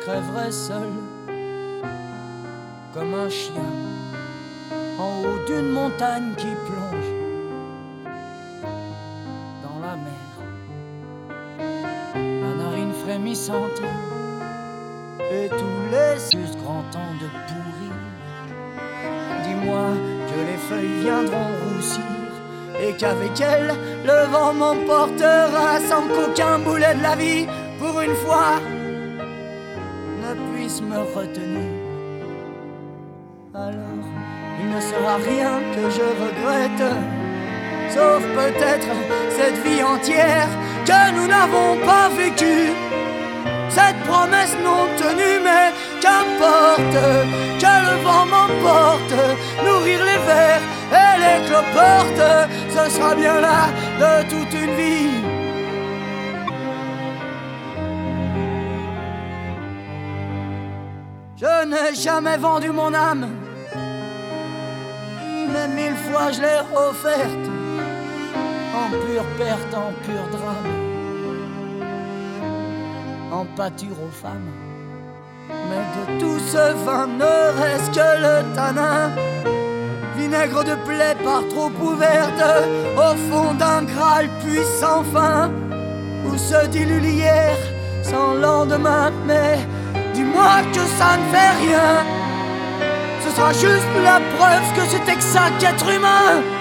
crèverais seul, comme un chien, en haut d'une montagne qui plonge dans la mer, la narine frémissante et tous les grand temps de pourrir. Dis-moi que les feuilles viendront roussir et qu'avec elles le vent m'emportera sans qu'aucun boulet de la vie pour une fois ne puisse me retenir. Alors il ne sera rien que je regrette, sauf peut-être cette vie entière que nous n'avons pas vécue, cette promesse non tenue. Mais qu'importe que le vent m'emporte, nourrir les vers et les cloportes, ce sera bien là de toute une vie. Je n'ai jamais vendu mon âme, mais 1000 fois je l'ai offerte, en pure perte, en pur drame, en pâture aux femmes. Mais de tout ce vin ne reste que le tanin, vinaigre de plaie par trop ouverte, au fond d'un Graal puissant fin, où se dilue l'hier sans lendemain. Mais dis-moi que ça ne fait rien, ce sera juste la preuve que c'était que ça qu'être humain.